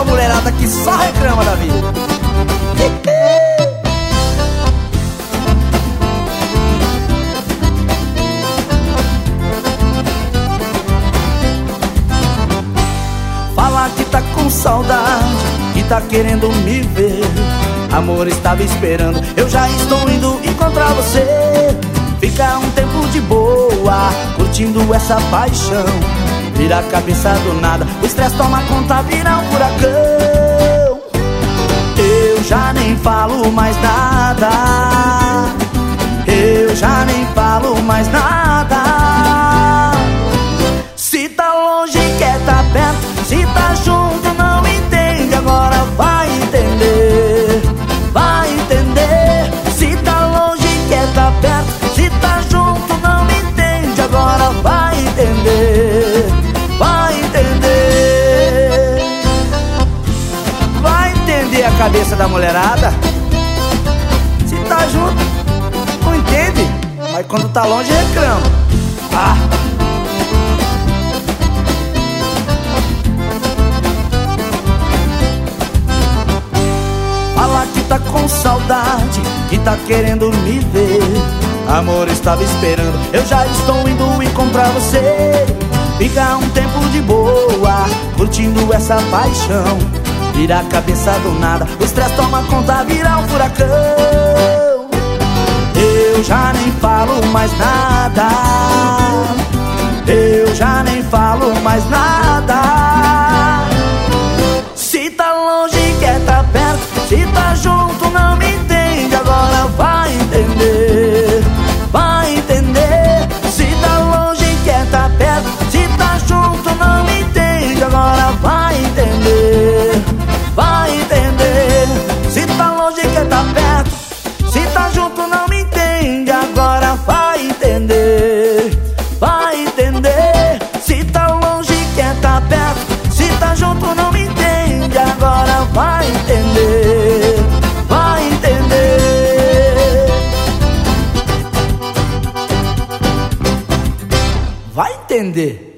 uma mulherada que só reclama da vida. Fala que tá com saudade, que tá querendo me ver. Amor, estava esperando, eu já estou indo encontrar você. Fica um tempo de boa, curtindo essa paixão. Vira a cabeça do nada, o estresse toma conta, vira um furacão. Eu já nem falo mais nada, eu já nem falo mais nada. Se tá longe quer tá perto, se tá junto não entende, agora vai entender, vai entender. Se tá longe quer tá perto, se tá junto não entende, agora vai entender, vai entender. Vai entender a cabeça da mulherada. Se tá junto não entende, mas quando tá longe reclama. Fala que tá com saudade, que tá querendo me ver. Amor, estava esperando, eu já estou indo encontrar você. Fica um tempo de boa, curtindo essa paixão. Vira a cabeça do nada, o estresse toma conta, vira um furacão. Eu já nem falo mais nada, eu já nem falo mais nada. Se tá longe quer tá perto, se tá junto não me entende, agora vai entender, vai entender. Se tá longe quer tá perto, se tá junto não me entende, agora vai entender, vai entender. Se tá longe quer tá perto, se tá junto não me entende, agora vai entender, vai entender. Se tá longe quer tá perto, se tá junto não me entende, agora vai entender, vai entender. Vai entender.